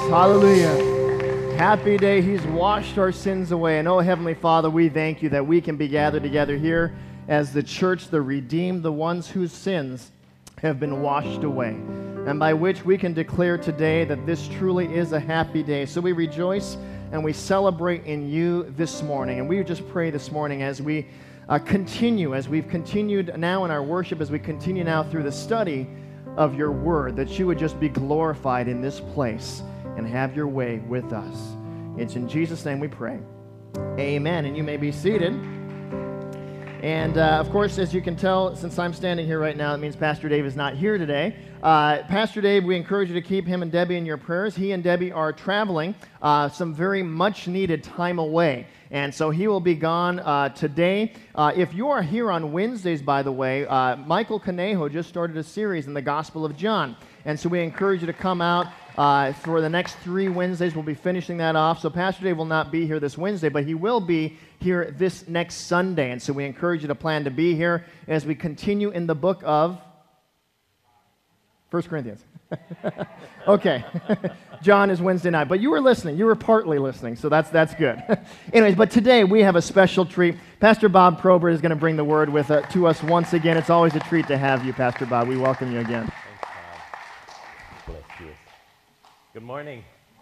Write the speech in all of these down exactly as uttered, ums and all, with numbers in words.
Hallelujah. Happy day. He's washed our sins away. And oh, Heavenly Father, we thank you that we can be gathered together here as the church, the redeemed, the ones whose sins have been washed away, and by which we can declare today that this truly is a happy day. So we rejoice and we celebrate in you this morning. And we just pray this morning as we uh, continue, as we've continued now in our worship, as we continue now through the study of your word, that you would just be glorified in this place and have your way with us. It's in Jesus' name we pray. Amen. And you may be seated. And, uh, of course, as you can tell, since I'm standing here right now, it means Pastor Dave is not here today. Uh, Pastor Dave, we encourage you to keep him and Debbie in your prayers. He and Debbie are traveling uh, some very much-needed time away, and so he will be gone uh, today. Uh, if you are here on Wednesdays, by the way, uh, Michael Conejo just started a series in the Gospel of John, and so we encourage you to come out. Uh, for the next three Wednesdays, we'll be finishing that off. So Pastor Dave will not be here this Wednesday, but he will be here this next Sunday. And so we encourage you to plan to be here as we continue in the book of First Corinthians. Okay. John is Wednesday night. But you were listening. You were partly listening, so that's that's good. Anyways, but today we have a special treat. Pastor Bob Probert is going to bring the word with uh, to us once again. It's always a treat to have you, Pastor Bob. We welcome you again. Good morning.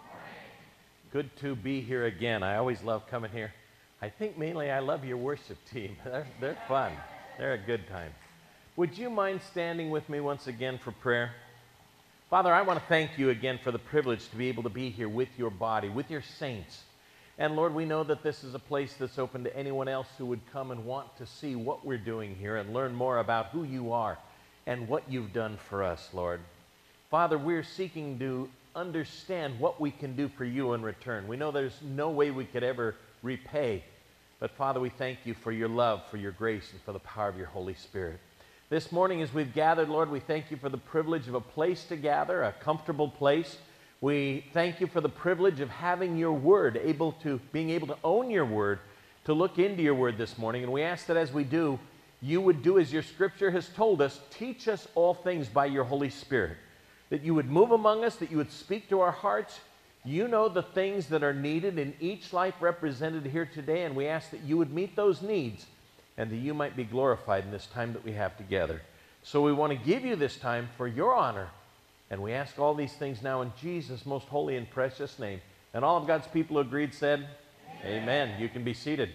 Good to be here again. I always love coming here. I think mainly I love your worship team. They're, they're fun. They're a good time. Would you mind standing with me once again for prayer? Father, I want to thank you again for the privilege to be able to be here with your body, with your saints. And Lord, we know that this is a place that's open to anyone else who would come and want to see what we're doing here and learn more about who you are and what you've done for us, Lord. Father, we're seeking to understand what we can do for you in return. We know there's no way we could ever repay, but Father, we thank you for your love, for your grace, and for the power of your Holy Spirit. This morning as we've gathered, Lord, we thank you for the privilege of a place to gather, a comfortable place. We thank you for the privilege of having your word, able to, being able to own your word, to look into your word this morning. And we ask that as we do, you would do as your scripture has told us, teach us all things by your Holy Spirit. That you would move among us, that you would speak to our hearts. You know the things that are needed in each life represented here today, and we ask that you would meet those needs and that you might be glorified in this time that we have together. So we want to give you this time for your honor, and we ask all these things now in Jesus' most holy and precious name. And all of God's people who agreed said, Amen. Amen. You can be seated.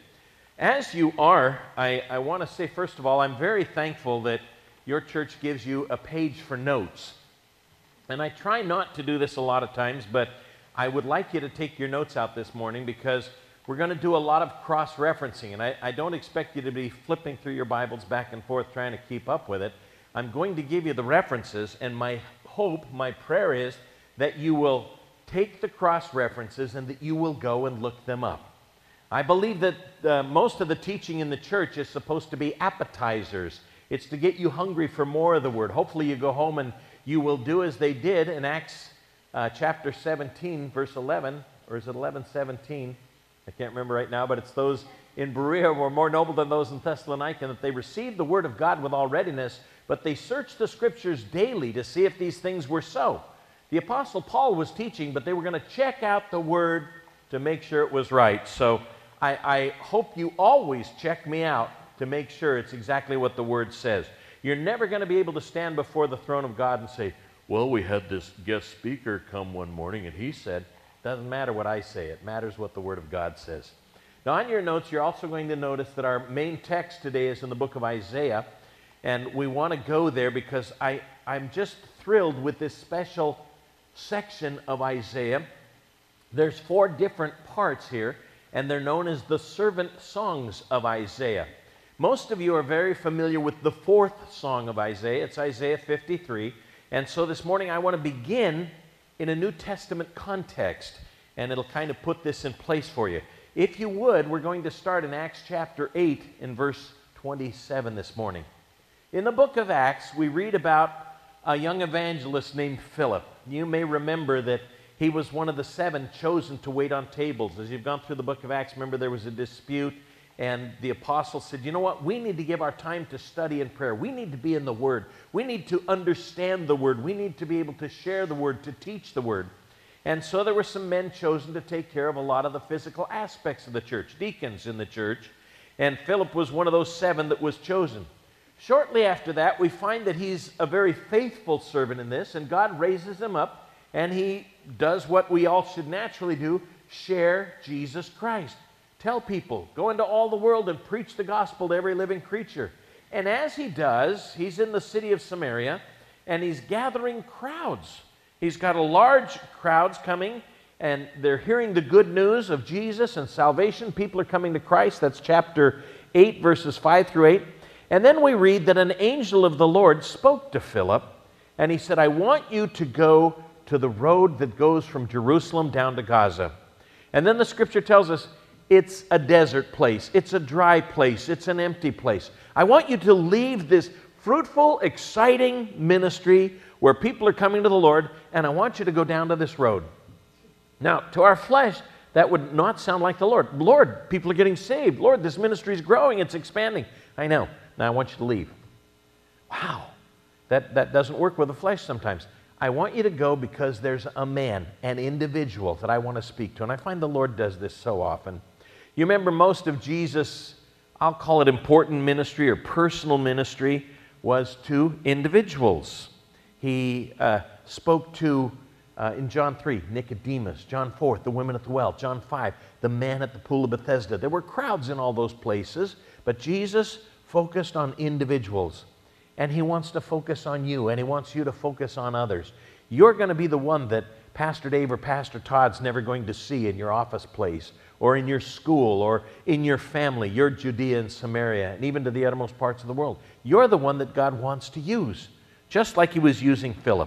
As you are, I, I want to say, first of all, I'm very thankful that your church gives you a page for notes. And I try not to do this a lot of times, but I would like you to take your notes out this morning because we're going to do a lot of cross-referencing. And I, I don't expect you to be flipping through your Bibles back and forth trying to keep up with it. I'm going to give you the references, and my hope, my prayer is that you will take the cross-references and that you will go and look them up. I believe that uh, most of the teaching in the church is supposed to be appetizers. It's to get you hungry for more of the Word. Hopefully you go home and you will do as they did in Acts uh, chapter seventeen, verse eleven, or is it eleven seventeen? I can't remember right now, but it's those in Berea were more noble than those in Thessalonica, and that they received the word of God with all readiness, but they searched the scriptures daily to see if these things were so. The Apostle Paul was teaching, but they were going to check out the word to make sure it was right. So I, I hope you always check me out to make sure it's exactly what the word says. You're never going to be able to stand before the throne of God and say, well, we had this guest speaker come one morning and he said, doesn't matter what I say, it matters what the Word of God says. Now on your notes, you're also going to notice that our main text today is in the book of Isaiah, and we want to go there because I, I'm just thrilled with this special section of Isaiah. There's four different parts here, and they're known as the servant songs of Isaiah. Most of you are very familiar with the fourth song of Isaiah. It's Isaiah fifty-three. And so this morning I want to begin in a New Testament context, and it'll kind of put this in place for you. If you would, we're going to start in Acts chapter eight in verse twenty-seven this morning. In the book of Acts, we read about a young evangelist named Philip. You may remember that he was one of the seven chosen to wait on tables. As you've gone through the book of Acts, remember there was a dispute. And the apostles said, you know what, we need to give our time to study and prayer. We need to be in the Word. We need to understand the Word. We need to be able to share the Word, to teach the Word. And so there were some men chosen to take care of a lot of the physical aspects of the church, deacons in the church. And Philip was one of those seven that was chosen. Shortly after that, we find that he's a very faithful servant in this, and God raises him up, and he does what we all should naturally do, share Jesus Christ. Tell people, go into all the world and preach the gospel to every living creature. And as he does, he's in the city of Samaria, and he's gathering crowds. He's got a large crowds coming, and they're hearing the good news of Jesus and salvation. People are coming to Christ. That's chapter eight, verses five through eight. And then we read that an angel of the Lord spoke to Philip, and he said, I want you to go to the road that goes from Jerusalem down to Gaza. And then the scripture tells us it's a desert place, it's a dry place, it's an empty place. I want you to leave this fruitful, exciting ministry where people are coming to the Lord, and I want you to go down to this road. Now, to our flesh, that would not sound like the Lord. Lord, people are getting saved. Lord, this ministry is growing, it's expanding. I know. Now I want you to leave. Wow. That, that doesn't work with the flesh sometimes. I want you to go because there's a man, an individual that I want to speak to. And I find the Lord does this so often. You remember most of Jesus', I'll call it important ministry or personal ministry, was to individuals. He uh, spoke to, uh, in John three, Nicodemus, John four, the women at the well, John five, the man at the pool of Bethesda. There were crowds in all those places, but Jesus focused on individuals. And he wants to focus on you, and he wants you to focus on others. You're going to be the one that Pastor Dave or Pastor Todd's never going to see in your office place, or in your school, or in your family, your Judea and Samaria, and even to the uttermost parts of the world. You're the one that God wants to use, just like he was using Philip.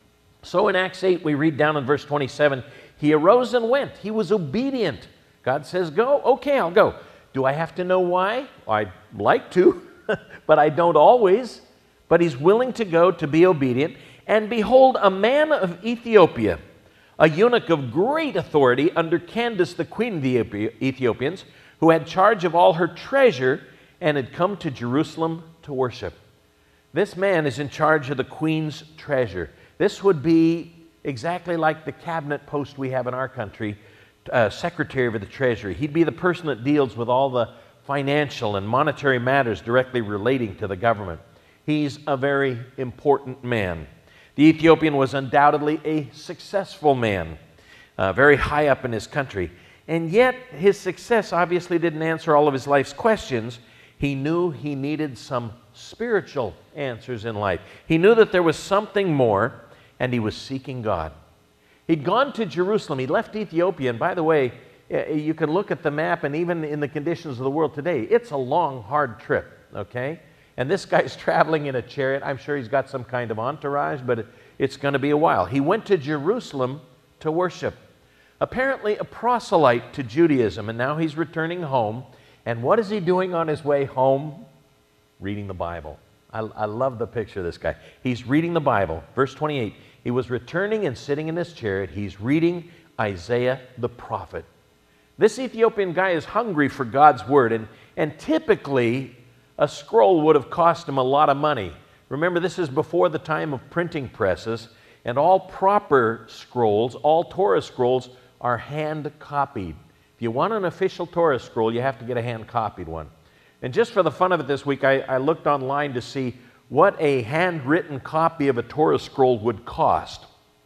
So in Acts eight, we read down in verse twenty-seven, he arose and went. He was obedient. God says, go. Okay, I'll go. Do I have to know why? I'd like to, but I don't always. But he's willing to go to be obedient. And behold, a man of Ethiopia, a eunuch of great authority under Candace, the queen of the Ethiopians, who had charge of all her treasure and had come to Jerusalem to worship. This man is in charge of the queen's treasure. This would be exactly like the cabinet post we have in our country, uh, Secretary of the Treasury. He'd be the person that deals with all the financial and monetary matters directly relating to the government. He's a very important man. The Ethiopian was undoubtedly a successful man, uh, very high up in his country. And yet his success obviously didn't answer all of his life's questions. He knew he needed some spiritual answers in life. He knew that there was something more, and he was seeking God. He'd gone to Jerusalem. He left Ethiopia. And by the way, you can look at the map, and even in the conditions of the world today, it's a long, hard trip, okay? And this guy's traveling in a chariot. I'm sure he's got some kind of entourage, but it's going to be a while. He went to Jerusalem to worship. Apparently a proselyte to Judaism, and now he's returning home. And what is he doing on his way home? Reading the Bible. I, I love the picture of this guy. He's reading the Bible. Verse twenty-eight, he was returning and sitting in his chariot. He's reading Isaiah the prophet. This Ethiopian guy is hungry for God's word, and, and typically a scroll would have cost him a lot of money. Remember, this is before the time of printing presses, and all proper scrolls, all Torah scrolls, are hand-copied. If you want an official Torah scroll, you have to get a hand-copied one. And just for the fun of it this week, I, I looked online to see what a handwritten copy of a Torah scroll would cost.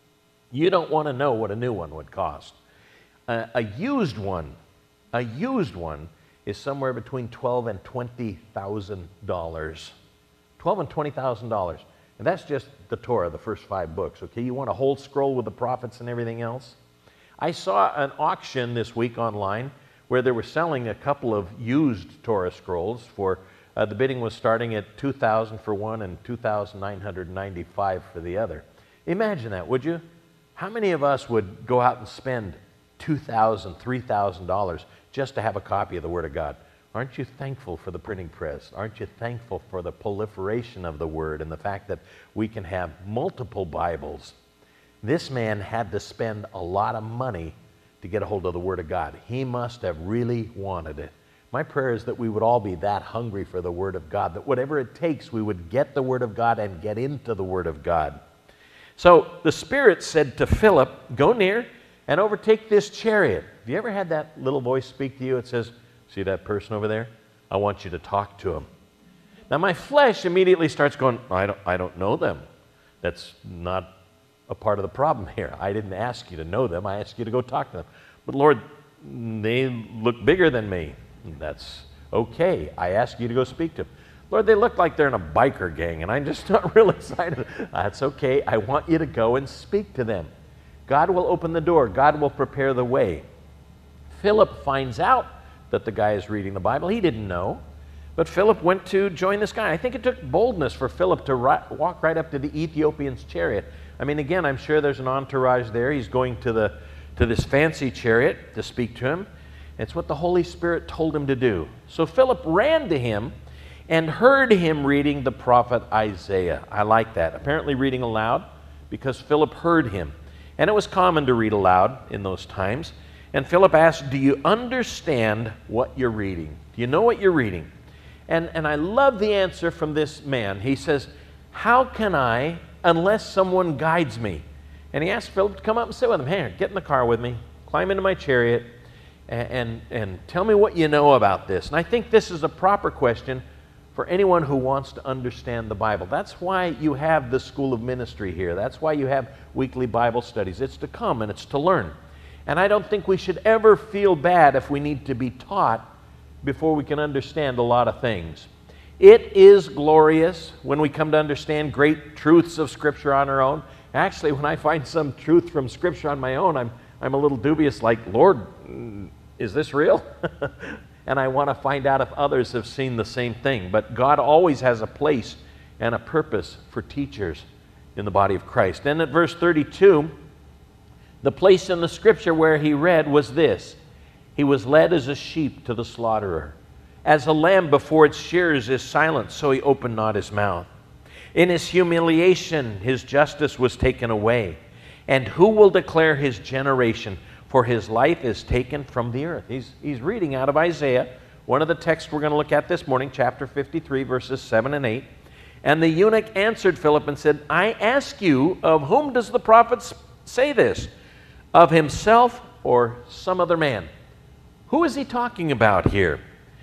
You don't want to know what a new one would cost. Uh, a used one, a used one is somewhere between twelve and twenty thousand dollars. Twelve and twenty thousand dollars, and that's just the Torah, the first five books. Okay, you want a whole scroll with the prophets and everything else? I saw an auction this week online where they were selling a couple of used Torah scrolls for uh, the bidding was starting at two thousand dollars for one and two thousand nine hundred ninety-five dollars for the other. Imagine that, would you? How many of us would go out and spend two thousand dollars, three thousand dollars just to have a copy of the Word of God? Aren't you thankful for the printing press? Aren't you thankful for the proliferation of the Word and the fact that we can have multiple Bibles? This man had to spend a lot of money to get a hold of the Word of God. He must have really wanted it. My prayer is that we would all be that hungry for the Word of God, that whatever it takes, we would get the Word of God and get into the Word of God. So the Spirit said to Philip, go near and overtake this chariot. Have you ever had that little voice speak to you? It says, see that person over there? I want you to talk to him. Now my flesh immediately starts going, I don't, I don't know them. That's not a part of the problem here. I didn't ask you to know them. I asked you to go talk to them. But Lord, they look bigger than me. That's okay. I asked you to go speak to them. Lord, they look like they're in a biker gang, and I'm just not real excited. That's okay. I want you to go and speak to them. God will open the door. God will prepare the way. Philip finds out that the guy is reading the Bible. He didn't know. But Philip went to join this guy. I think it took boldness for Philip to ri- walk right up to the Ethiopian's chariot. I mean, again, I'm sure there's an entourage there. He's going to, the, to this fancy chariot to speak to him. It's what the Holy Spirit told him to do. So Philip ran to him and heard him reading the prophet Isaiah. I like that. Apparently reading aloud, because Philip heard him. And it was common to read aloud in those times. And Philip asked, do you understand what you're reading? Do you know what you're reading? And, and I love the answer from this man. He says, how can I unless someone guides me? And he asked Philip to come up and sit with him. Hey, get in the car with me, climb into my chariot, and, and, and tell me what you know about this. And I think this is a proper question for anyone who wants to understand the Bible. That's why you have the School of Ministry here. That's why you have weekly Bible studies. It's to come and it's to learn. And I don't think we should ever feel bad if we need to be taught before we can understand a lot of things. It is glorious when we come to understand great truths of Scripture on our own. Actually, when I find some truth from Scripture on my own, I'm, I'm a little dubious, like, Lord, is this real? And I want to find out if others have seen the same thing. But God always has a place and a purpose for teachers in the body of Christ. Then at verse thirty-two, the place in the Scripture where he read was this: he was led as a sheep to the slaughterer. As a lamb before its shearers is silent, so he opened not his mouth. In his humiliation, his justice was taken away. And who will declare his generation? For his life is taken from the earth. He's, he's reading out of Isaiah, one of the texts we're going to look at this morning, chapter fifty-three, verses seven and eight. And the eunuch answered Philip and said, I ask you, of whom does the prophet say this? Of himself or some other man? Who is he talking about here?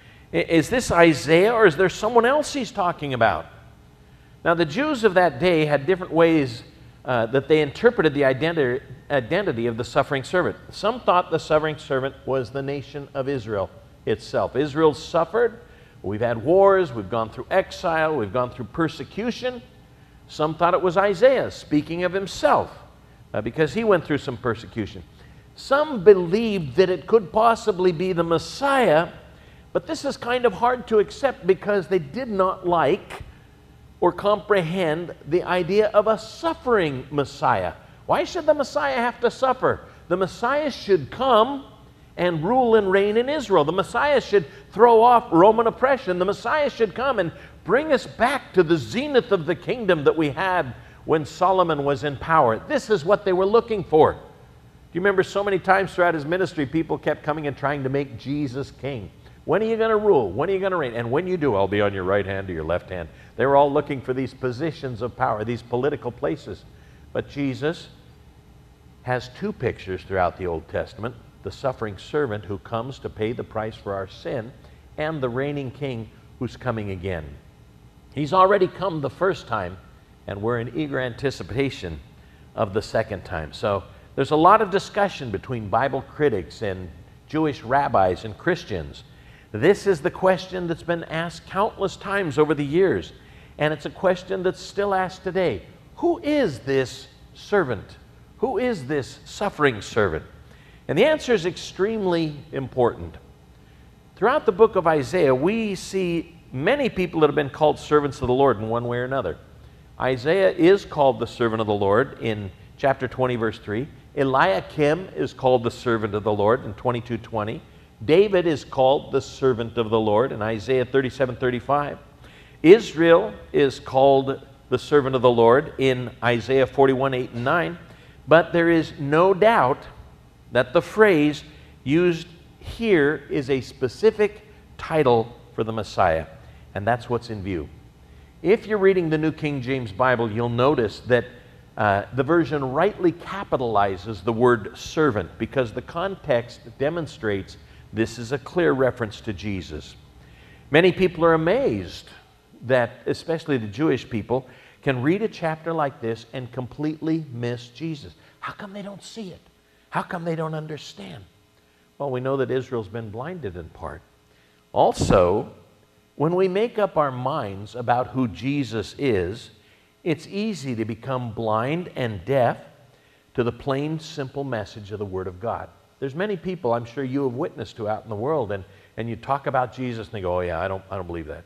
Is this Isaiah, or is there someone else he's talking about? Now, the Jews of that day had different ways uh, that they interpreted the identi- identity of the suffering servant. Some thought the suffering servant was the nation of Israel itself. Israel suffered. We've had wars. We've gone through exile. We've gone through persecution. Some thought it was Isaiah speaking of himself uh, because he went through some persecution. Some believed that it could possibly be the Messiah, but this is kind of hard to accept because they did not like or comprehend the idea of a suffering Messiah. Why should the Messiah have to suffer? The Messiah should come and rule and reign in Israel. The Messiah should throw off Roman oppression. The Messiah should come and bring us back to the zenith of the kingdom that we had when Solomon was in power. This is what they were looking for. Do you remember so many times throughout his ministry, people kept coming and trying to make Jesus king? When are you going to rule? When are you going to reign? And when you do, I'll be on your right hand or your left hand. They were all looking for these positions of power, these political places. But Jesus has two pictures throughout the Old Testament: the suffering servant who comes to pay the price for our sin, and the reigning king who's coming again. He's already come the first time, and we're in eager anticipation of the second time. So there's a lot of discussion between Bible critics and Jewish rabbis and Christians. This is the question that's been asked countless times over the years, and it's a question that's still asked today. Who is this servant? Who is this suffering servant? And the answer is extremely important. Throughout the book of Isaiah, we see many people that have been called servants of the Lord in one way or another. Isaiah is called the servant of the Lord in chapter twenty, verse three. Eliakim is called the servant of the Lord in twenty-two twenty. David is called the servant of the Lord in Isaiah thirty-seven thirty-five. Israel is called the servant of the Lord in Isaiah forty-one eight and nine. But there is no doubt that the phrase used here is a specific title for the Messiah, and that's what's in view. If you're reading the New King James Bible, you'll notice that Uh, the version rightly capitalizes the word servant because the context demonstrates this is a clear reference to Jesus. Many people are amazed that, especially the Jewish people, can read a chapter like this and completely miss Jesus. How come they don't see it? How come they don't understand? Well, we know that Israel's been blinded in part. Also, when we make up our minds about who Jesus is, it's easy to become blind and deaf to the plain, simple message of the Word of God. There's many people I'm sure you have witnessed to out in the world, and, and you talk about Jesus and they go, oh yeah, I don't, I don't believe that.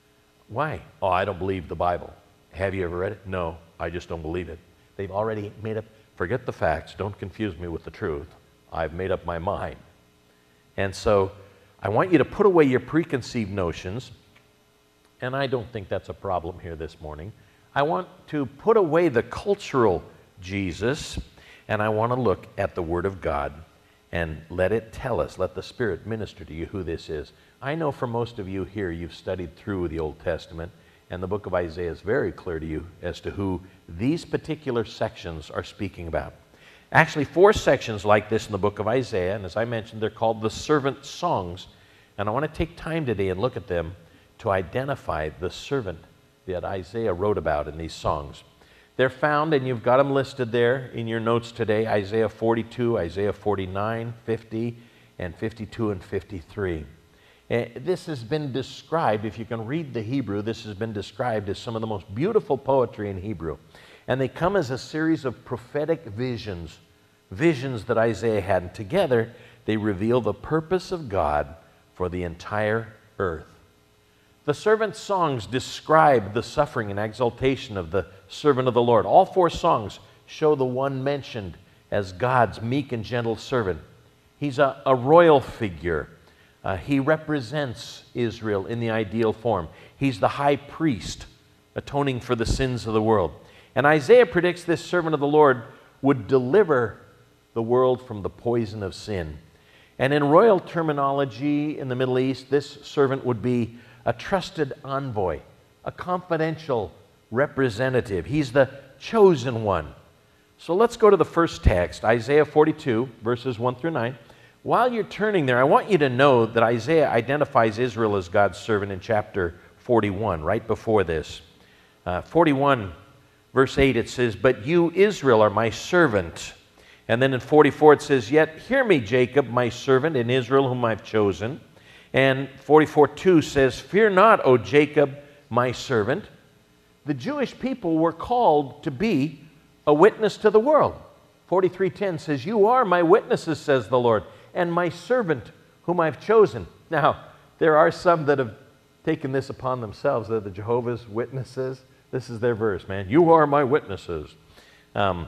Why? Oh, I don't believe the Bible. Have you ever read it? No, I just don't believe it. They've already made up, forget the facts, don't confuse me with the truth. I've made up my mind. And so I want you to put away your preconceived notions, and I don't think that's a problem here this morning. I want to put away the cultural Jesus, and I want to look at the Word of God and let it tell us, let the Spirit minister to you who this is. I know for most of you here, you've studied through the Old Testament, and the book of Isaiah is very clear to you as to who these particular sections are speaking about. Actually, four sections like this in the book of Isaiah, and as I mentioned, they're called the servant songs, and I want to take time today and look at them to identify the servant that Isaiah wrote about in these songs. They're found, and you've got them listed there in your notes today, Isaiah forty-two, Isaiah forty-nine, fifty, and fifty-two and fifty-three. Uh, this has been described, if you can read the Hebrew, this has been described as some of the most beautiful poetry in Hebrew. And they come as a series of prophetic visions, visions that Isaiah had. And together, they reveal the purpose of God for the entire earth. The servant songs describe the suffering and exaltation of the servant of the Lord. All four songs show the one mentioned as God's meek and gentle servant. He's a, a royal figure. Uh, he represents Israel in the ideal form. He's the high priest, atoning for the sins of the world. And Isaiah predicts this servant of the Lord would deliver the world from the poison of sin. And in royal terminology in the Middle East, this servant would be a trusted envoy, a confidential representative. He's the chosen one. So let's go to the first text, Isaiah forty-two, verses one through nine. While you're turning there, I want you to know that Isaiah identifies Israel as God's servant in chapter forty-one, right before this. Uh, forty-one, verse eight, it says, "But you, Israel, are my servant." And then in forty-four, it says, "Yet hear me, Jacob, my servant, and Israel, whom I've chosen." And forty-four two says, "Fear not, O Jacob, my servant." The Jewish people were called to be a witness to the world. forty-three ten says, "You are my witnesses, says the Lord, and my servant whom I've chosen." Now, there are some that have taken this upon themselves. They're the Jehovah's Witnesses. This is their verse, man. "You are my witnesses." Um,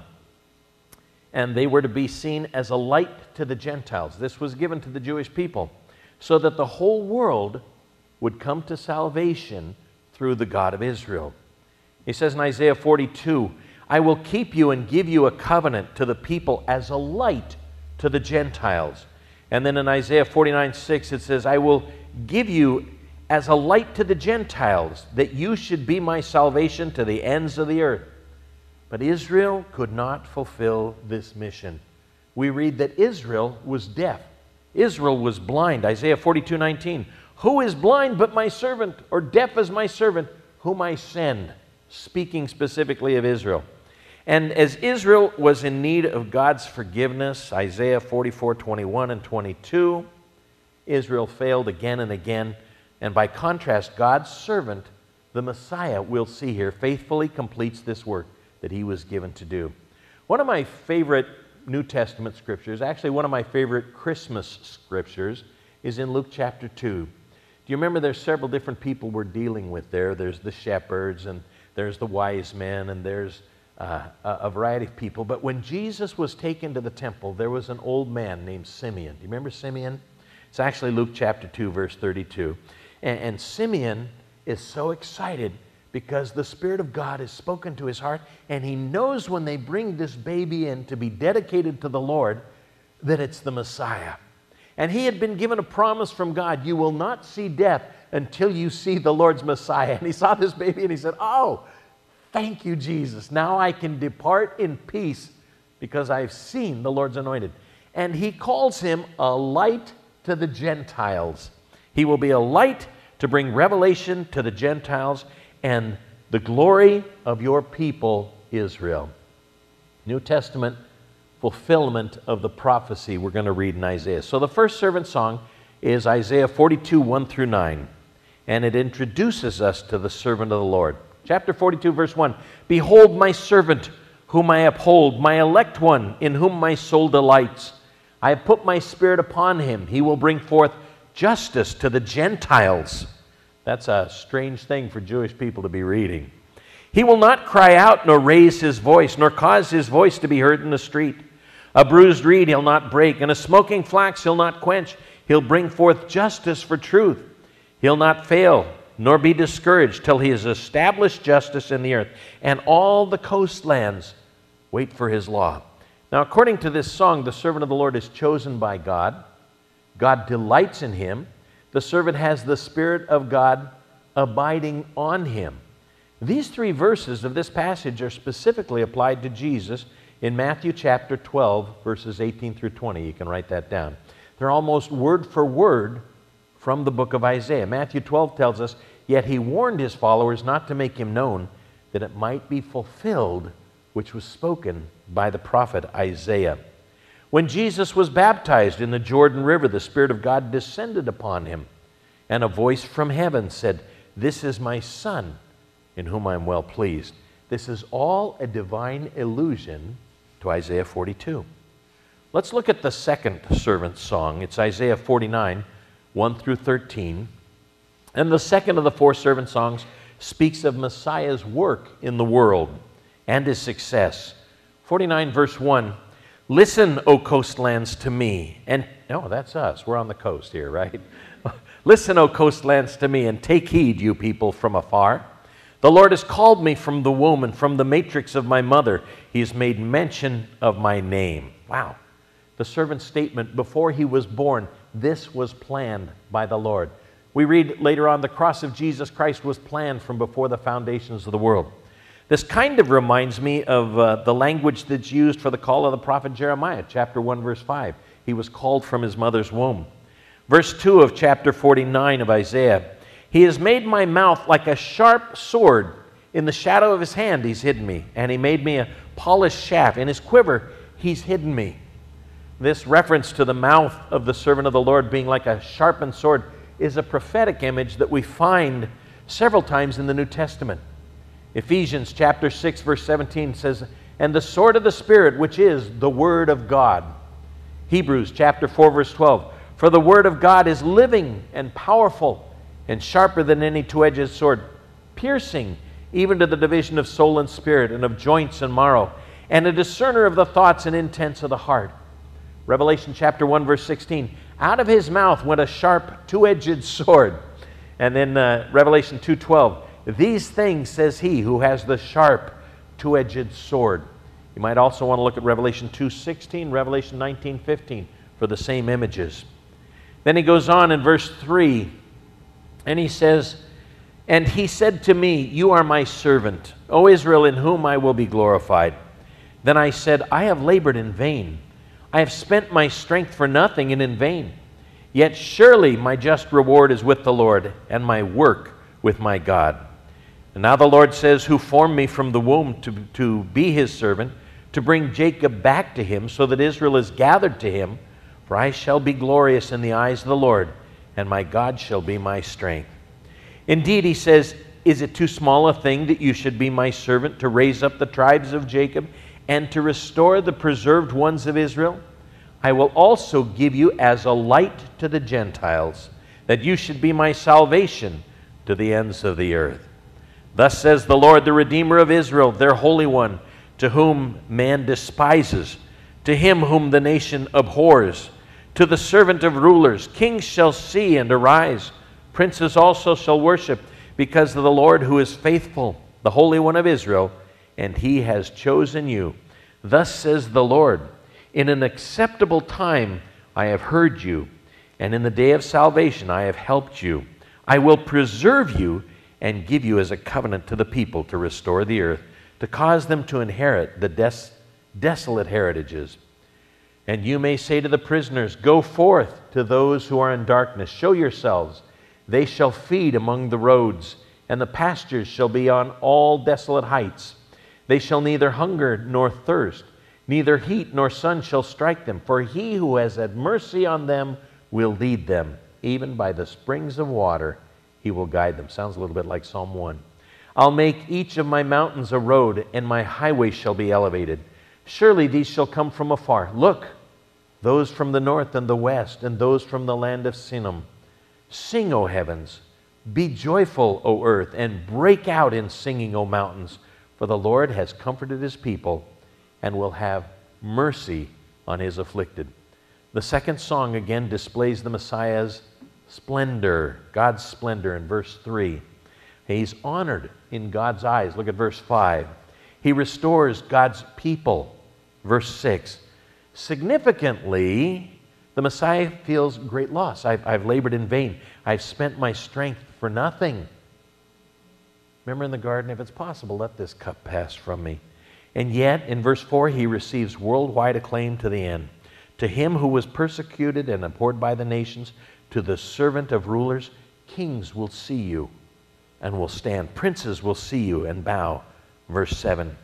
and they were to be seen as a light to the Gentiles. This was given to the Jewish people so that the whole world would come to salvation through the God of Israel. He says in Isaiah forty-two, "I will keep you and give you a covenant to the people as a light to the Gentiles." And then in Isaiah forty-nine six, it says, "I will give you as a light to the Gentiles, that you should be my salvation to the ends of the earth." But Israel could not fulfill this mission. We read that Israel was deaf. Israel was blind. Isaiah forty-two nineteen, "Who is blind but my servant, or deaf as my servant, whom I send?" Speaking specifically of Israel. And as Israel was in need of God's forgiveness, Isaiah forty-four twenty-one and twenty-two, Israel failed again and again. And by contrast, God's servant, the Messiah, we'll see here, faithfully completes this work that he was given to do. One of my favorite New Testament scriptures, actually one of my favorite Christmas scriptures, is in Luke chapter two. Do you remember there's several different people we're dealing with there? There's the shepherds, and there's the wise men, and there's uh, a variety of people. But when Jesus was taken to the temple, there was an old man named Simeon. Do you remember Simeon? It's actually Luke chapter two, verse thirty-two. And, and Simeon is so excited because the Spirit of God has spoken to his heart, and he knows when they bring this baby in to be dedicated to the Lord that it's the Messiah. And he had been given a promise from God, "You will not see death until you see the Lord's Messiah." And he saw this baby and he said, "Oh, Thank you, Jesus. Now I can depart in peace because I've seen the Lord's anointed. And he calls him a light to the Gentiles. He will be a light to bring revelation to the Gentiles and the glory of your people, Israel. New Testament fulfillment of the prophecy we're going to read in Isaiah. So the first servant song is Isaiah forty-two, one through nine. And it introduces us to the servant of the Lord. Chapter forty-two, verse one. Behold my servant, whom I uphold, my elect one, in whom my soul delights. I have put my spirit upon him. He will bring forth justice to the Gentiles. That's a strange thing for Jewish people to be reading. He will not cry out, nor raise his voice, nor cause his voice to be heard in the street. A bruised reed he'll not break, and a smoking flax he'll not quench. He'll bring forth justice for truth. He'll not fail, nor be discouraged, till he has established justice in the earth. And all the coastlands wait for his law. Now, according to this song, the servant of the Lord is chosen by God. God delights in him. The servant has the Spirit of God abiding on him. These three verses of this passage are specifically applied to Jesus in Matthew chapter twelve, verses eighteen through twenty. You can write that down. They're almost word for word from the book of Isaiah. Matthew twelve tells us, yet he warned his followers not to make him known, that it might be fulfilled, which was spoken by the prophet Isaiah. When Jesus was baptized in the Jordan River, the Spirit of God descended upon him, and a voice from heaven said, this is my Son, in whom I am well pleased. This is all a divine allusion to Isaiah forty-two. Let's look at the second servant song. It's Isaiah forty-nine, one through thirteen. And the second of the four servant songs speaks of Messiah's work in the world and his success. forty-nine, verse one, listen, O coastlands, to me. And, oh, that's us. We're on the coast here, right? Listen, O coastlands, to me, and take heed, you people from afar. The Lord has called me from the womb, and from the matrix of my mother he has made mention of my name. Wow. The servant's statement, before he was born, this was planned by the Lord. We read later on, the cross of Jesus Christ was planned from before the foundations of the world. This kind of reminds me of uh, the language that's used for the call of the prophet Jeremiah, chapter one, verse five. He was called from his mother's womb. Verse two of chapter forty-nine of Isaiah, he has made my mouth like a sharp sword. In the shadow of his hand he's hidden me, and he made me a polished shaft. In his quiver he's hidden me. This reference to the mouth of the servant of the Lord being like a sharpened sword is a prophetic image that we find several times in the New Testament. Ephesians chapter six, verse seventeen says, and the sword of the Spirit, which is the Word of God. Hebrews chapter four, verse twelve, for the Word of God is living and powerful and sharper than any two-edged sword, piercing even to the division of soul and spirit and of joints and marrow, and a discerner of the thoughts and intents of the heart. Revelation chapter one, verse sixteen, out of his mouth went a sharp two-edged sword. And then uh, Revelation two twelve, these things says he who has the sharp two-edged sword. You might also want to look at Revelation two sixteen, Revelation nineteen fifteen for the same images. Then he goes on in verse three, and he says, and he said to me, you are my servant, O Israel, in whom I will be glorified. Then I said, I have labored in vain. I have spent my strength for nothing and in vain. Yet surely my just reward is with the Lord, and my work with my God. And now the Lord says, who formed me from the womb to, to be his servant, to bring Jacob back to him, so that Israel is gathered to him. For I shall be glorious in the eyes of the Lord, and my God shall be my strength. Indeed, he says, is it too small a thing that you should be my servant, to raise up the tribes of Jacob, and to restore the preserved ones of Israel? I will also give you as a light to the Gentiles, that you should be my salvation to the ends of the earth. Thus says the Lord, the Redeemer of Israel, their Holy One, to whom man despises, to him whom the nation abhors, to the servant of rulers. Kings shall see and arise. Princes also shall worship, because of the Lord who is faithful, the Holy One of Israel, and he has chosen you. Thus says the Lord, in an acceptable time I have heard you, and in the day of salvation I have helped you. I will preserve you and give you as a covenant to the people to restore the earth, to cause them to inherit the des- desolate heritages. And you may say to the prisoners, go forth to those who are in darkness, show yourselves. They shall feed among the roads, and the pastures shall be on all desolate heights. They shall neither hunger nor thirst, neither heat nor sun shall strike them. For he who has had mercy on them will lead them. Even by the springs of water he will guide them. Sounds a little bit like Psalm one. I'll make each of my mountains a road, and my highways shall be elevated. Surely these shall come from afar. Look, those from the north and the west, and those from the land of Sinim. Sing, O heavens, be joyful, O earth, and break out in singing, O mountains, for the Lord has comforted his people and will have mercy on his afflicted. The second song again displays the Messiah's splendor, God's splendor in verse three. He's honored in God's eyes. Look at verse five. He restores God's people, verse six. Significantly, the Messiah feels great loss. I've, I've labored in vain. I've spent my strength for nothing. Remember in the garden, if it's possible, let this cup pass from me. And yet, in verse four, he receives worldwide acclaim to the end. To him who was persecuted and abhorred by the nations, to the servant of rulers, kings will see you and will stand. Princes will see you and bow. Verse seven.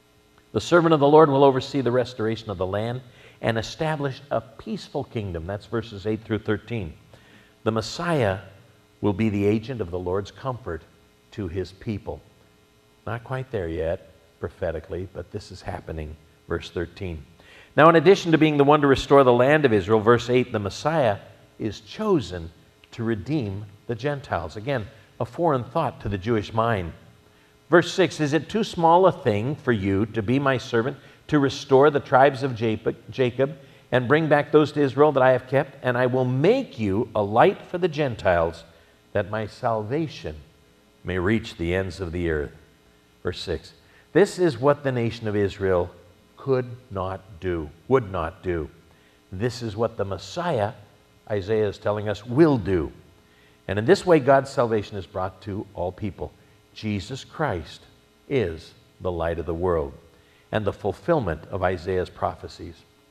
The servant of the Lord will oversee the restoration of the land and establish a peaceful kingdom. That's verses eight through thirteen. The Messiah will be the agent of the Lord's comfort to his people. Not quite there yet, prophetically, but this is happening. Verse thirteen. Now, in addition to being the one to restore the land of Israel, verse eight, the Messiah is chosen to redeem the Gentiles. Again, a foreign thought to the Jewish mind. Verse six, is it too small a thing for you to be my servant, to restore the tribes of Jacob and bring back those to Israel that I have kept? And I will make you a light for the Gentiles, that my salvation may reach the ends of the earth. Verse six, this is what the nation of Israel could not do, would not do. This is what the Messiah, Isaiah is telling us, will do. And in this way, God's salvation is brought to all people. Jesus Christ is the light of the world and the fulfillment of Isaiah's prophecies.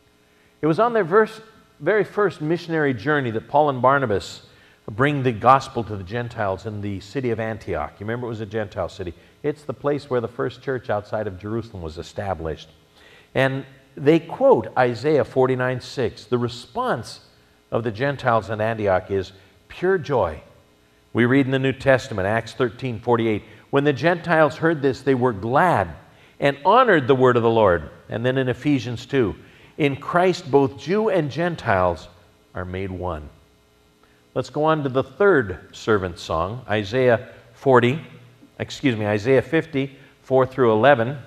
It was on their verse, very first missionary journey that Paul and Barnabas bring the gospel to the Gentiles in the city of Antioch. You remember, it was a Gentile city. It's the place where the first church outside of Jerusalem was established. And they quote Isaiah forty-nine six. The response of the Gentiles in Antioch is pure joy. We read in the New Testament, Acts thirteen forty-eight, when the Gentiles heard this, they were glad and honored the word of the Lord. And then in Ephesians two, in Christ both Jew and Gentiles are made one. Let's go on to the third servant song, Isaiah forty, excuse me, Isaiah fifty, four through eleven.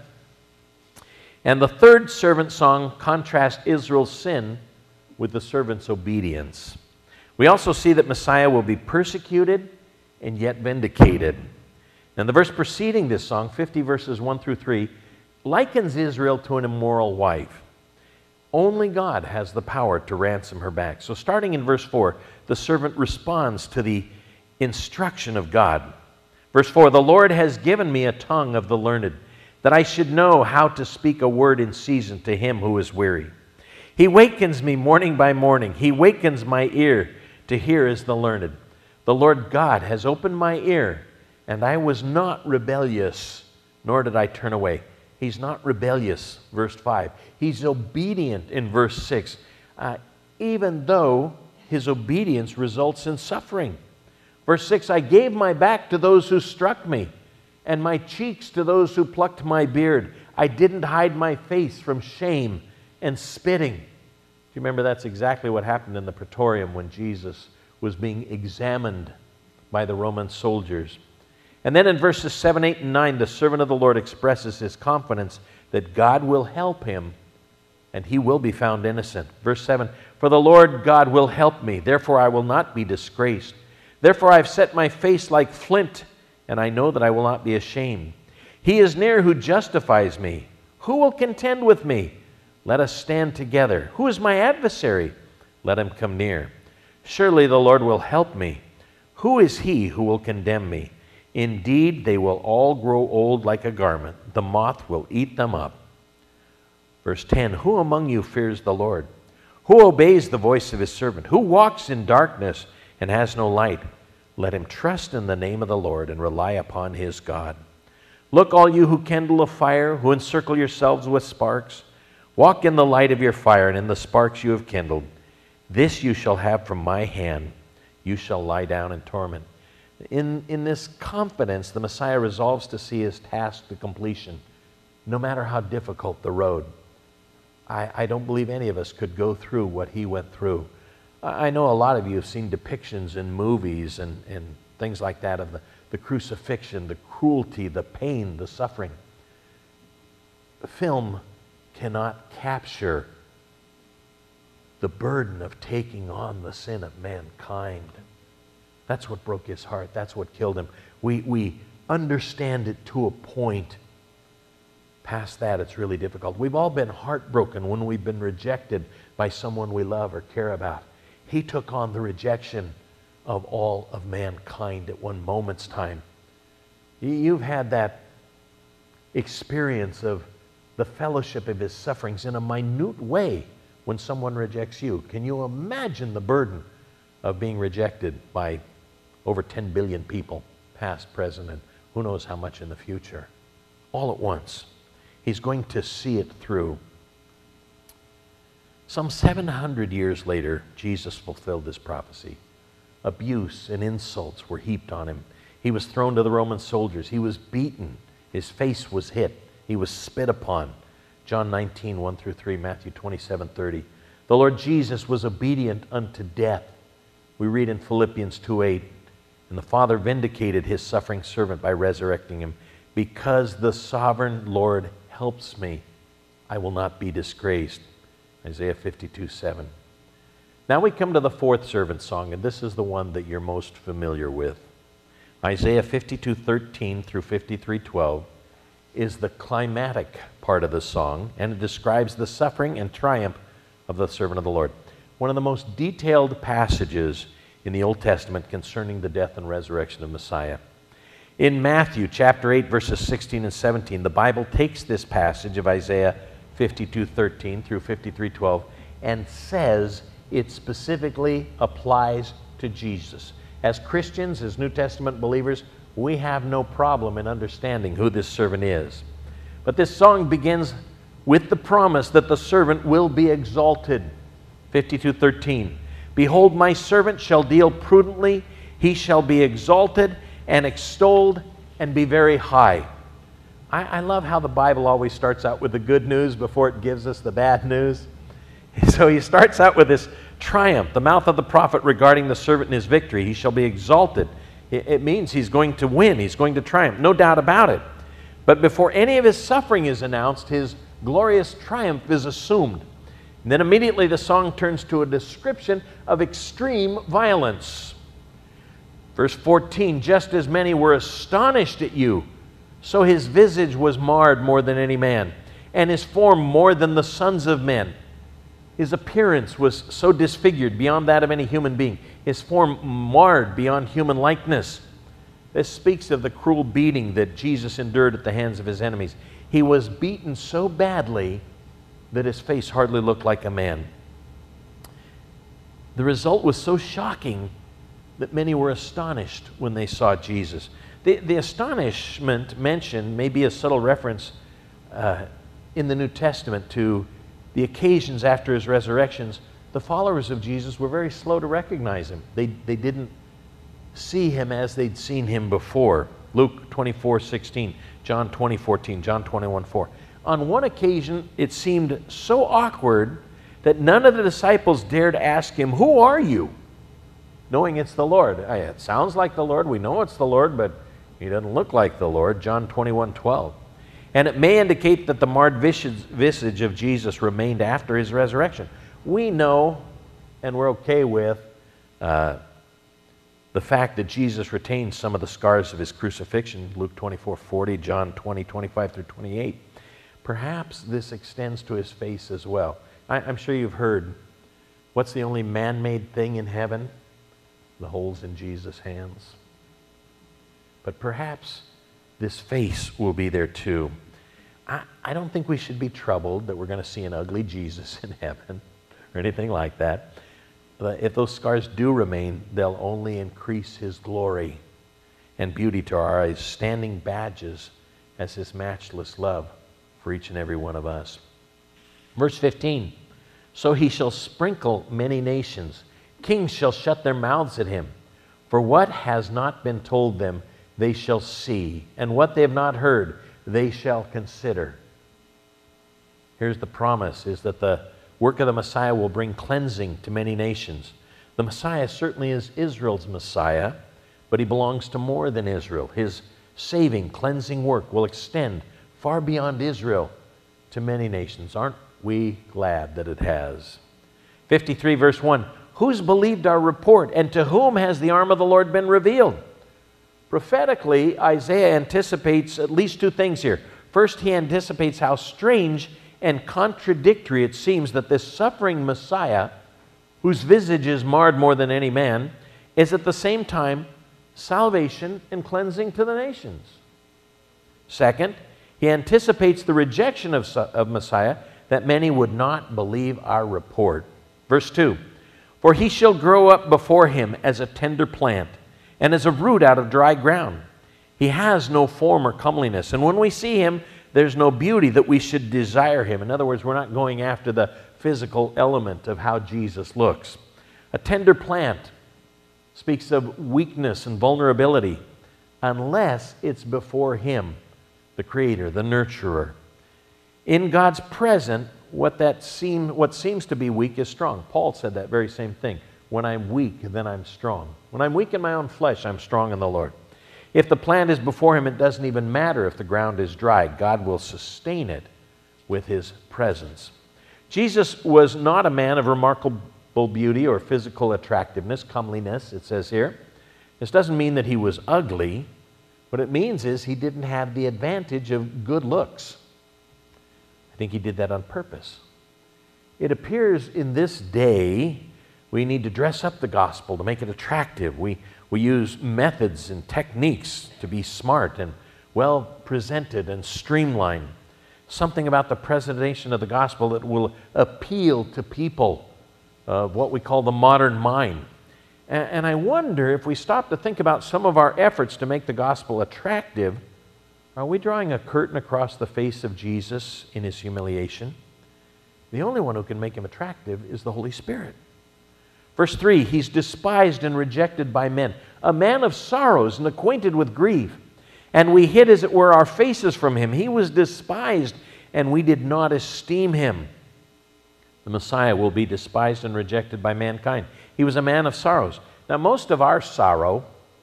And the third servant song contrasts Israel's sin with the servant's obedience. We also see that Messiah will be persecuted and yet vindicated. And the verse preceding this song, fifty verses one through three, likens Israel to an immoral wife. Only God has the power to ransom her back. So starting in verse four, the servant responds to the instruction of God. Verse four, the Lord has given me a tongue of the learned, that I should know how to speak a word in season to him who is weary. He wakens me morning by morning. He wakens my ear to hear as the learned. The Lord God has opened my ear, and I was not rebellious, nor did I turn away. He's not rebellious, verse five. He's obedient in verse six, uh, even though his obedience results in suffering. Verse six, I gave my back to those who struck me, and my cheeks to those who plucked my beard. I didn't hide my face from shame and spitting. Do you remember that's exactly what happened in the Praetorium when Jesus was being examined by the Roman soldiers? And then in verses seven, eight, and nine, the servant of the Lord expresses his confidence that God will help him and he will be found innocent. Verse seven, for the Lord God will help me, therefore I will not be disgraced. Therefore I have set my face like flint, and I know that I will not be ashamed. He is near who justifies me. Who will contend with me? Let us stand together. Who is my adversary? Let him come near. Surely the Lord will help me. Who is he who will condemn me? Indeed, they will all grow old like a garment. The moth will eat them up. Verse ten, who among you fears the Lord? Who obeys the voice of his servant? Who walks in darkness and has no light? Let him trust in the name of the Lord and rely upon his God. Look, all you who kindle a fire, who encircle yourselves with sparks, walk in the light of your fire and in the sparks you have kindled. This you shall have from my hand. You shall lie down in torment. In, in this confidence, the Messiah resolves to see his task to completion, no matter how difficult the road. I, I don't believe any of us could go through what he went through. I, I know a lot of you have seen depictions in movies and, and things like that of the, the crucifixion, the cruelty, the pain, the suffering. The film cannot capture the burden of taking on the sin of mankind. That's what broke his heart. That's what killed him. We, we understand it to a point. Past that, it's really difficult. We've all been heartbroken when we've been rejected by someone we love or care about. He took on the rejection of all of mankind at one moment's time. You've had that experience of the fellowship of his sufferings in a minute way when someone rejects you. Can you imagine the burden of being rejected by over ten billion people, past, present, and who knows how much in the future? All at once. He's going to see it through. Some seven hundred years later, Jesus fulfilled this prophecy. Abuse and insults were heaped on him. He was thrown to the Roman soldiers. He was beaten. His face was hit. He was spit upon. John nineteen, one through three, Matthew twenty-seven, thirty. The Lord Jesus was obedient unto death. We read in Philippians two eight, and the Father vindicated his suffering servant by resurrecting him. Because the sovereign Lord helps me, I will not be disgraced. Isaiah fifty-two seven. Now we come to the fourth servant song, and this is the one that you're most familiar with. Isaiah fifty-two thirteen through fifty-three twelve is the climatic part of the song, and it describes the suffering and triumph of the servant of the Lord. One of the most detailed passages in the Old Testament concerning the death and resurrection of Messiah. In Matthew chapter eight, verses sixteen and seventeen, the Bible takes this passage of Isaiah fifty-two thirteen through fifty-three twelve and says it specifically applies to Jesus. As Christians, as New Testament believers, we have no problem in understanding who this servant is. But this song begins with the promise that the servant will be exalted. fifty-two thirteen. Behold, my servant shall deal prudently. He shall be exalted and extolled and be very high. I, I love how the Bible always starts out with the good news before it gives us the bad news. So he starts out with this triumph, the mouth of the prophet regarding the servant and his victory. He shall be exalted. It, it means he's going to win. He's going to triumph. No doubt about it. But before any of his suffering is announced, his glorious triumph is assumed. And then immediately the song turns to a description of extreme violence. Verse fourteen, just as many were astonished at you, so his visage was marred more than any man, and his form more than the sons of men. His appearance was so disfigured beyond that of any human being. His form marred beyond human likeness. This speaks of the cruel beating that Jesus endured at the hands of his enemies. He was beaten so badly that his face hardly looked like a man. The result was so shocking that many were astonished when they saw Jesus. The, the astonishment mentioned may be a subtle reference uh, in the New Testament to the occasions after his resurrections. The followers of Jesus were very slow to recognize him. They, they didn't see him as they'd seen him before. Luke twenty-four sixteen, John twenty fourteen, John twenty-one four. On one occasion, it seemed so awkward that none of the disciples dared ask him, "Who are you?" knowing it's the Lord. It sounds like the Lord. We know it's the Lord, but he doesn't look like the Lord. John twenty-one twelve. And it may indicate that the marred visage of Jesus remained after his resurrection. We know, and we're okay with, uh, the fact that Jesus retained some of the scars of his crucifixion, Luke twenty-four forty, John twenty twenty-five through twenty-eight. Perhaps this extends to his face as well. I, I'm sure you've heard, what's the only man-made thing in heaven? The holes in Jesus' hands. but perhaps this face will be there too. I, I don't think we should be troubled that we're going to see an ugly Jesus in heaven or anything like that. But if those scars do remain, they'll only increase his glory and beauty to our eyes, standing badges as his matchless love for each and every one of us. Verse fifteen, so he shall sprinkle many nations. Kings shall shut their mouths at him. For what has not been told them, they shall see, and what they have not heard, they shall consider. Here's the promise, is that the work of the Messiah will bring cleansing to many nations. The Messiah certainly is Israel's Messiah, but he belongs to more than Israel. His saving, cleansing work will extend far beyond Israel to many nations. Aren't we glad that it has? fifty-three verse one, who's believed our report, and to whom has the arm of the Lord been revealed? Prophetically, Isaiah anticipates at least two things here. First, he anticipates how strange and contradictory it seems that this suffering Messiah, whose visage is marred more than any man, is at the same time salvation and cleansing to the nations. Second, he anticipates the rejection of, of Messiah, that many would not believe our report. Verse two, for he shall grow up before him as a tender plant, and as a root out of dry ground. He has no form or comeliness, and when we see him, there's no beauty that we should desire him. In other words, we're not going after the physical element of how Jesus looks. A tender plant speaks of weakness and vulnerability, unless it's before him, the Creator, the nurturer. In God's presence, what that seem, what seems to be weak is strong. Paul said that very same thing. When I'm weak, then I'm strong. When I'm weak in my own flesh, I'm strong in the Lord. If the plant is before him, it doesn't even matter if the ground is dry. God will sustain it with his presence. Jesus was not a man of remarkable beauty or physical attractiveness, comeliness, it says here. This doesn't mean that he was ugly. What it means is he didn't have the advantage of good looks. I think he did that on purpose. It appears in this day we need to dress up the gospel to make it attractive. We, we use methods and techniques to be smart and well presented and streamlined. Something about the presentation of the gospel that will appeal to people of what we call the modern mind. And, and I wonder if we stop to think about some of our efforts to make the gospel attractive, are we drawing a curtain across the face of Jesus in his humiliation? The only one who can make him attractive is the Holy Spirit. Verse three, he's despised and rejected by men, a man of sorrows and acquainted with grief. And we hid, as it were, our faces from him. He was despised, and we did not esteem him. The Messiah will be despised and rejected by mankind. He was a man of sorrows. Now, most of our sorrow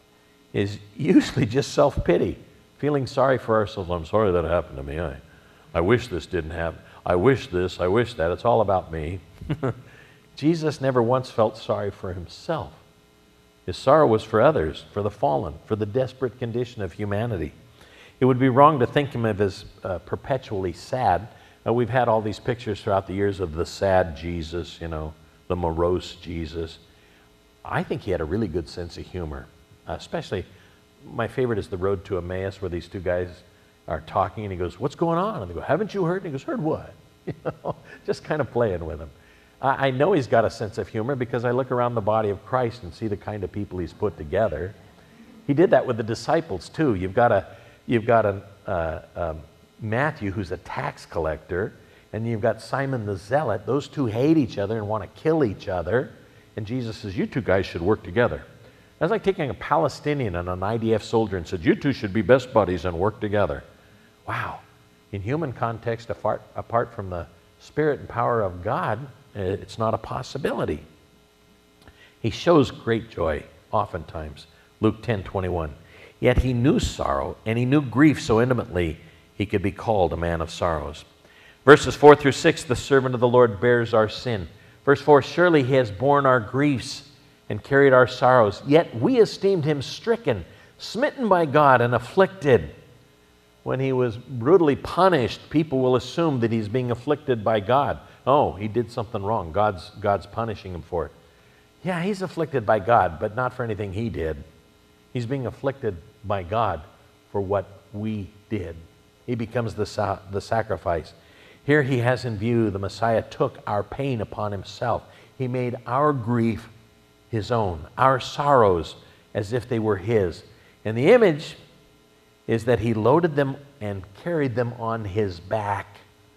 is usually just self-pity, feeling sorry for ourselves. I'm sorry that happened to me. I, I wish this didn't happen. I wish this, I wish that. It's all about me. Jesus never once felt sorry for himself. His sorrow was for others, for the fallen, for the desperate condition of humanity. It would be wrong to think of him as uh, perpetually sad. Uh, we've had all these pictures throughout the years of the sad Jesus, you know, the morose Jesus. I think he had a really good sense of humor. Uh, especially, my favorite is The Road to Emmaus, where these two guys are talking, and he goes, "What's going on?" And they go, "Haven't you heard?" And he goes, "Heard what?" You know, just kind of playing with him. I know he's got a sense of humor because I look around the body of Christ and see the kind of people he's put together. He did that with the disciples too. You've got a, you've got a, uh, um, Matthew, who's a tax collector, and you've got Simon the Zealot. Those two hate each other and want to kill each other. And Jesus says, "You two guys should work together." That's like taking a Palestinian and an I D F soldier and said, "You two should be best buddies and work together." Wow. In human context, apart, apart from the Spirit and power of God, it's not a possibility. He shows great joy, oftentimes. Luke ten twenty-one. Yet he knew sorrow, and he knew grief so intimately, he could be called a man of sorrows. Verses four through six, the servant of the Lord bears our sin. Verse four, surely he has borne our griefs and carried our sorrows, yet we esteemed him stricken, smitten by God, and afflicted. When he was brutally punished, people will assume that he's being afflicted by God. Oh, he did something wrong. God's, God's punishing him for it. Yeah, he's afflicted by God, but not for anything he did. He's being afflicted by God for what we did. He becomes the, sa- the sacrifice. Here he has in view the Messiah took our pain upon himself. He made our grief his own, our sorrows as if they were his. And the image is that he loaded them and carried them on his back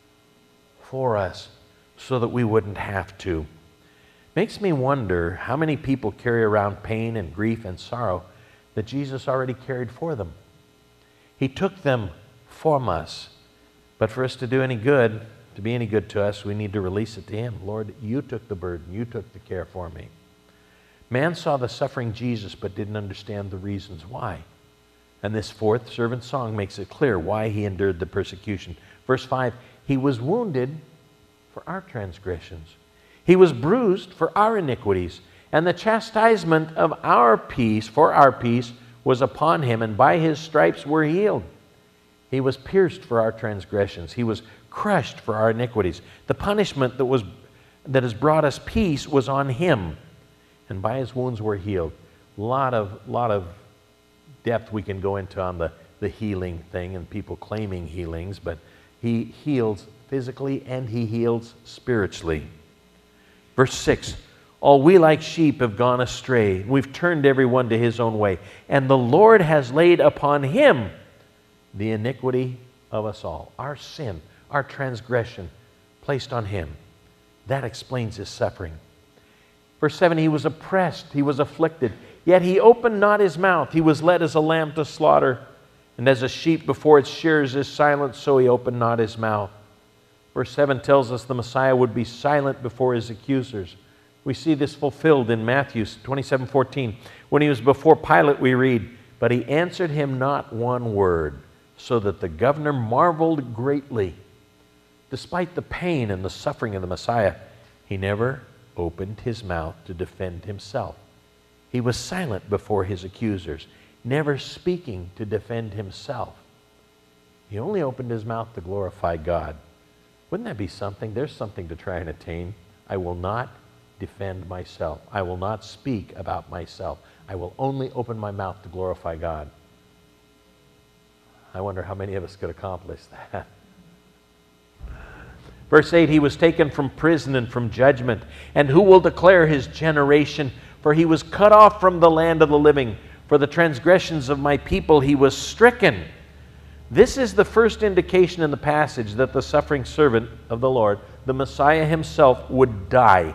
for us so that we wouldn't have to. Makes me wonder how many people carry around pain and grief and sorrow that Jesus already carried for them. He took them from us. But for us to do any good, to be any good to us, we need to release it to him. Lord, you took the burden. You took the care for me. Man saw the suffering Jesus but didn't understand the reasons why. And this fourth servant song makes it clear why he endured the persecution. Verse five, he was wounded for our transgressions. He was bruised for our iniquities. And the chastisement of our peace, for our peace, was upon him, and by his stripes we're healed. He was pierced for our transgressions. He was crushed for our iniquities. The punishment that was that has brought us peace was on him, and by his wounds we're healed. A lot of, lot of depth we can go into on the, the healing thing and people claiming healings, but he heals physically and he heals spiritually. Verse six, all we like sheep have gone astray. We've turned everyone to his own way, and the Lord has laid upon him the iniquity of us all. Our sin, our transgression, placed on him. That explains his suffering. Verse seven, he was oppressed, he was afflicted, yet he opened not his mouth. He was led as a lamb to slaughter, and as a sheep before its shearers is silent, so he opened not his mouth. Verse seven tells us the Messiah would be silent before his accusers. We see this fulfilled in Matthew twenty-seven fourteen. When he was before Pilate, we read, but he answered him not one word, so that the governor marveled greatly. Despite the pain and the suffering of the Messiah, he never opened his mouth to defend himself. He was silent before his accusers, never speaking to defend himself. He only opened his mouth to glorify God. Wouldn't that be something? There's something to try and attain. I will not defend myself. I will not speak about myself. I will only open my mouth to glorify God. I wonder how many of us could accomplish that. Verse eight, he was taken from prison and from judgment. And who will declare his generation? For he was cut off from the land of the living. For the transgressions of my people he was stricken. This is the first indication in the passage that the suffering servant of the Lord, the Messiah himself, would die.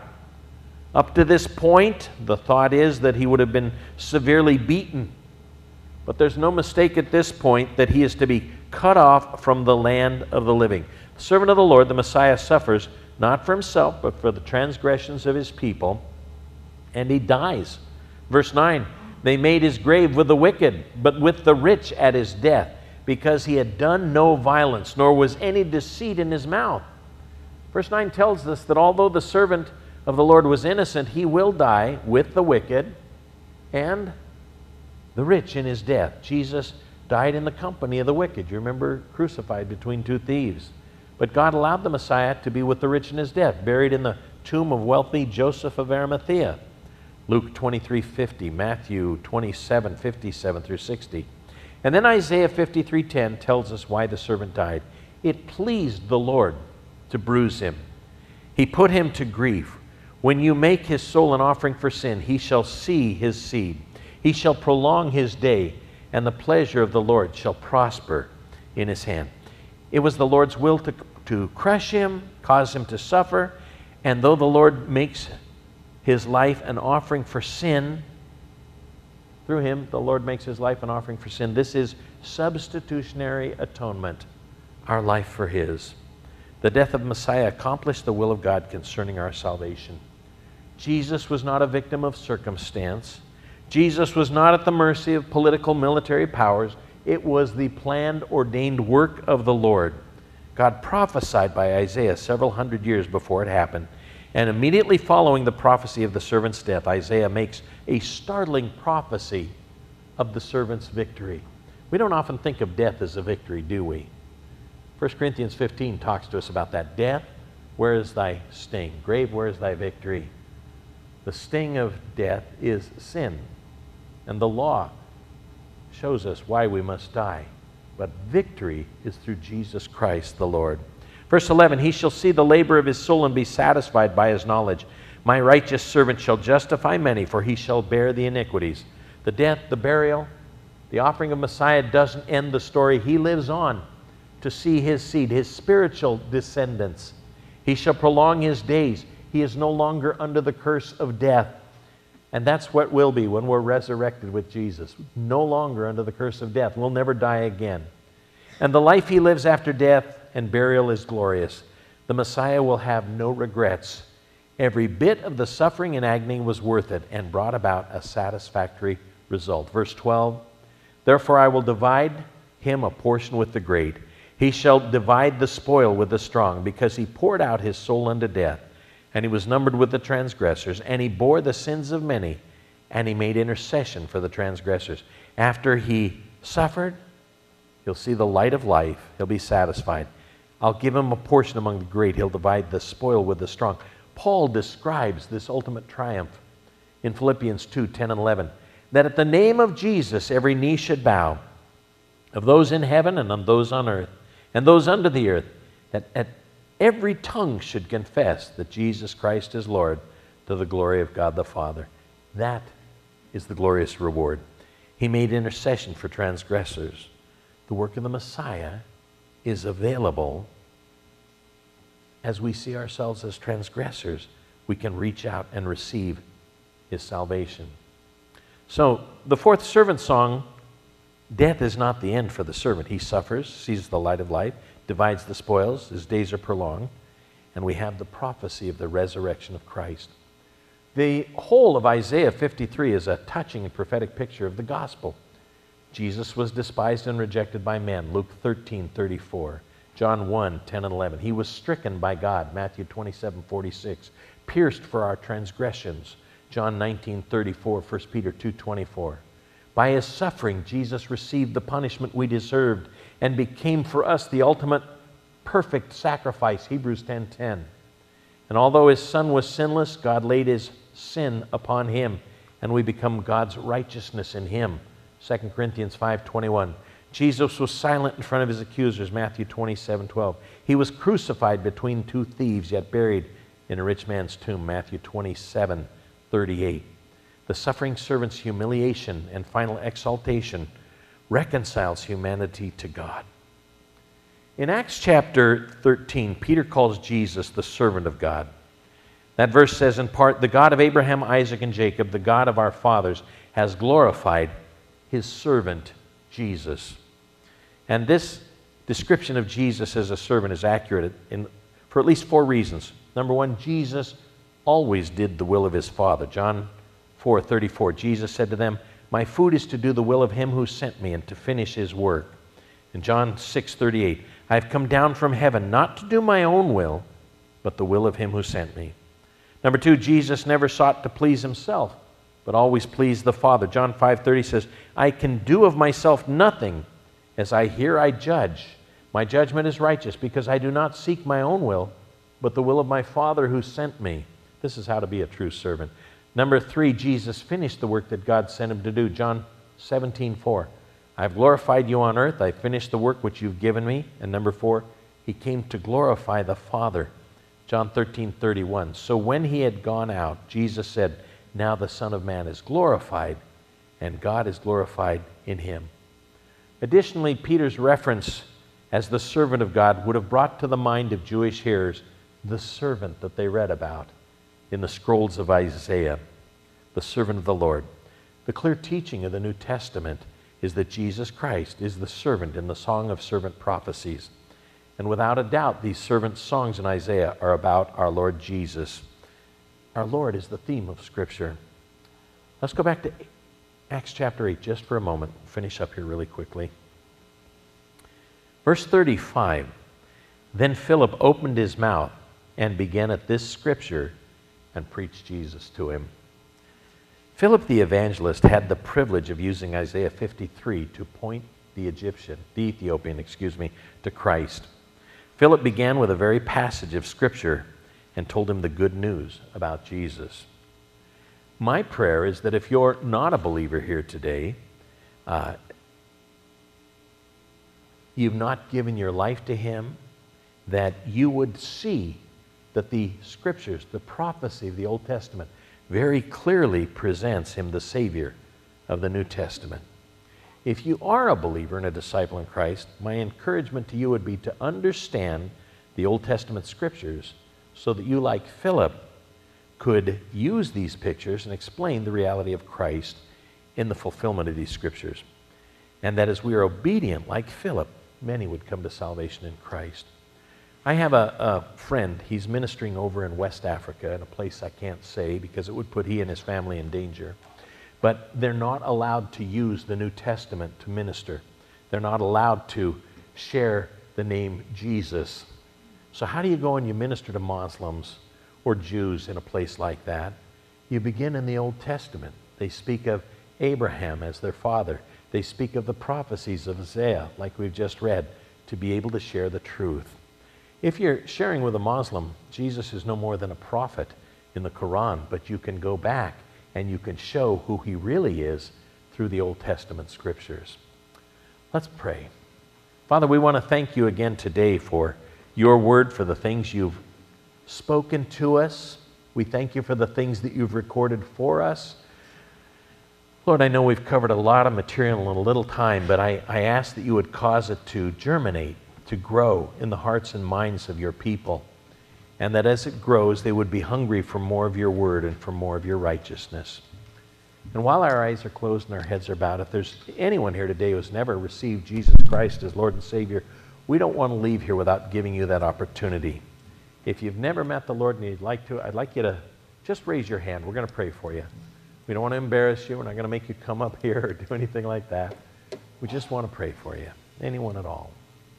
Up to this point, the thought is that he would have been severely beaten. But there's no mistake at this point that he is to be cut off from the land of the living. The servant of the Lord, the Messiah, suffers not for himself, but for the transgressions of his people, and he dies. Verse nine, they made his grave with the wicked, but with the rich at his death, because he had done no violence, nor was any deceit in his mouth. Verse nine tells us that although the servant of the Lord was innocent, he will die with the wicked and the rich in his death. Jesus died in the company of the wicked. You remember, crucified between two thieves. But God allowed the Messiah to be with the rich in his death, buried in the tomb of wealthy Joseph of Arimathea. Luke twenty-three fifty, Matthew twenty-seven fifty-seven through sixty. And then Isaiah fifty-three ten tells us why the servant died. It pleased the Lord to bruise him. He put him to grief. When you make his soul an offering for sin, he shall see his seed. He shall prolong his day, and the pleasure of the Lord shall prosper in his hand. It was the Lord's will to, to crush him, cause him to suffer, and though the Lord makes his life an offering for sin, through him, the Lord makes his life an offering for sin. This is substitutionary atonement, our life for his. The death of Messiah accomplished the will of God concerning our salvation. Jesus was not a victim of circumstance. Jesus was not at the mercy of political military powers. It was the planned, ordained work of the Lord. God prophesied by Isaiah several hundred years before it happened. And immediately following the prophecy of the servant's death, Isaiah makes a startling prophecy of the servant's victory. We don't often think of death as a victory, do we? First Corinthians fifteen talks to us about that. Death, where is thy sting? Grave, where is thy victory? The sting of death is sin. And the law shows us why we must die. But victory is through Jesus Christ the Lord. Verse eleven, he shall see the labor of his soul and be satisfied by his knowledge. My righteous servant shall justify many, for he shall bear the iniquities. The death, the burial, the offering of Messiah doesn't end the story. He lives on to see his seed, his spiritual descendants. He shall prolong his days. He is no longer under the curse of death. And that's what we'll be when we're resurrected with Jesus. No longer under the curse of death. We'll never die again. And the life he lives after death and burial is glorious. The Messiah will have no regrets. Every bit of the suffering and agony was worth it and brought about a satisfactory result. Verse twelve, therefore I will divide him a portion with the great. He shall divide the spoil with the strong, because he poured out his soul unto death, and he was numbered with the transgressors, and he bore the sins of many, and he made intercession for the transgressors. After he suffered, he'll see the light of life. He'll be satisfied. I'll give him a portion among the great. He'll divide the spoil with the strong. Paul describes this ultimate triumph in Philippians two, ten and eleven, that at the name of Jesus every knee should bow, of those in heaven and on those on earth, and those under the earth, that at every tongue should confess that Jesus Christ is Lord, to the glory of God the Father. That is the glorious reward. He made intercession for transgressors. The work of the Messiah is available. As we see ourselves as transgressors, we can reach out and receive his salvation. So, the fourth servant song, death is not the end for the servant. He suffers, sees the light of life, divides the spoils, his days are prolonged, and we have the prophecy of the resurrection of Christ. The whole of Isaiah fifty-three is a touching and prophetic picture of the gospel. Jesus was despised and rejected by men, Luke thirteen thirty-four. John one, ten and eleven. He was stricken by God, Matthew twenty-seven forty-six. Pierced for our transgressions, John nineteen thirty-four, First Peter two twenty-four. By his suffering, Jesus received the punishment we deserved and became for us the ultimate perfect sacrifice, Hebrews ten ten. And although his son was sinless, God laid his sin upon him, and we become God's righteousness in him, Second Corinthians five twenty-one. Jesus was silent in front of his accusers, Matthew twenty-seven twelve. He was crucified between two thieves, yet buried in a rich man's tomb, Matthew twenty-seven thirty-eight. The suffering servant's humiliation and final exaltation reconciles humanity to God. In Acts chapter thirteen, Peter calls Jesus the servant of God. That verse says in part, the God of Abraham, Isaac, and Jacob, the God of our fathers, has glorified his servant Jesus. And this description of Jesus as a servant is accurate in, for at least four reasons. Number one, Jesus always did the will of his Father. John four thirty-four, Jesus said to them, my food is to do the will of him who sent me and to finish his work. In John six thirty-eight, I have come down from heaven not to do my own will, but the will of him who sent me. Number two, Jesus never sought to please himself, but always pleased the Father. John five thirty says, I can do of myself nothing. As I hear, I judge. My judgment is righteous, because I do not seek my own will, but the will of my Father who sent me. This is how to be a true servant. Number three, Jesus finished the work that God sent him to do. John seventeen four. I have glorified you on earth. I finished the work which you've given me. And number four, he came to glorify the Father. John thirteen thirty-one. So when he had gone out, Jesus said, now the Son of Man is glorified, and God is glorified in him. Additionally, Peter's reference as the servant of God would have brought to the mind of Jewish hearers the servant that they read about in the scrolls of Isaiah, the servant of the Lord. The clear teaching of the New Testament is that Jesus Christ is the servant in the Song of Servant prophecies. And without a doubt, these servant songs in Isaiah are about our Lord Jesus. Our Lord is the theme of Scripture. Let's go back to Acts chapter eight just for a moment. We'll finish up here really quickly. Verse thirty-five, then Philip opened his mouth and began at this scripture and preached Jesus to him. Philip the evangelist had the privilege of using Isaiah fifty-three to point the Egyptian, the Ethiopian, excuse me, to Christ. Philip began with a very passage of Scripture and told him the good news about Jesus. My prayer is that if you're not a believer here today, uh, you've not given your life to him, that you would see that the scriptures, the prophecy of the Old Testament, very clearly presents him the Savior of the New Testament. If you are a believer and a disciple in Christ, my encouragement to you would be to understand the Old Testament scriptures so that you, like Philip, could use these pictures and explain the reality of Christ in the fulfillment of these scriptures. And that as we are obedient, like Philip, many would come to salvation in Christ. I have a, a friend, he's ministering over in West Africa in a place I can't say because it would put he and his family in danger. But they're not allowed to use the New Testament to minister. They're not allowed to share the name Jesus. So how do you go and you minister to Muslims or Jews in a place like that? You begin in the Old Testament. They speak of Abraham as their father. They speak of the prophecies of Isaiah, like we've just read, to be able to share the truth. If you're sharing with a Muslim, Jesus is no more than a prophet in the Quran, but you can go back and you can show who he really is through the Old Testament scriptures. Let's pray. Father, we want to thank you again today for your word, for the things you've spoken to us. We thank you for the things that you've recorded for us. Lord, I know we've covered a lot of material in a little time, but I, I ask that you would cause it to germinate, to grow in the hearts and minds of your people, and that as it grows, they would be hungry for more of your word and for more of your righteousness. And while our eyes are closed and our heads are bowed, if there's anyone here today who has never received Jesus Christ as Lord and Savior, we don't want to leave here without giving you that opportunity. If you've never met the Lord and you'd like to, I'd like you to just raise your hand. We're going to pray for you. We don't want to embarrass you. We're not going to make you come up here or do anything like that. We just want to pray for you. Anyone at all.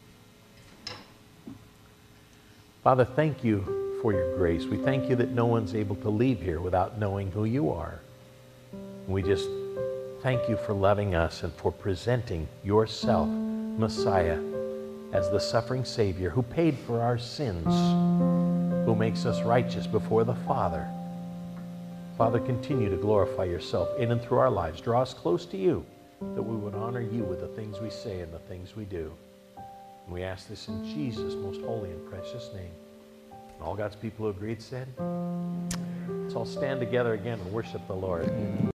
Father, thank you for your grace. We thank you that no one's able to leave here without knowing who you are. We just thank you for loving us and for presenting yourself, Messiah, as the suffering Savior who paid for our sins, who makes us righteous before the Father. Father, continue to glorify yourself in and through our lives. Draw us close to you, that we would honor you with the things we say and the things we do. And we ask this in Jesus' most holy and precious name. And all God's people who agreed said, let's all stand together again and worship the Lord.